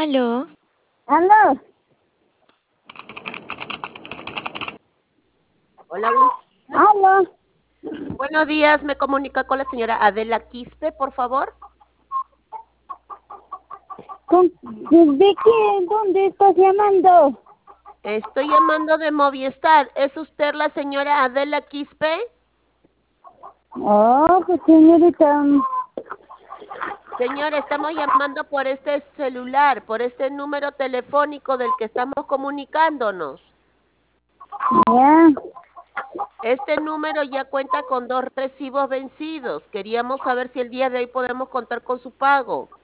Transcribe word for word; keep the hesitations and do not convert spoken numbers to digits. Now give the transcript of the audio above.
Aló. ¿Aló? Hola, buenos, ¿Aló? buenos días. ¿Me comunica con la señora Adela Quispe, por favor? ¿Con, ¿De qué? ¿Dónde estás llamando? Estoy llamando de Movistar. ¿Es usted la señora Adela Quispe? Oh, pues señorita. Señora, estamos llamando por este celular, por este número telefónico del que estamos comunicándonos. Ya. Este número ya cuenta con dos recibos vencidos. Queríamos saber si el día de hoy podemos contar con su pago.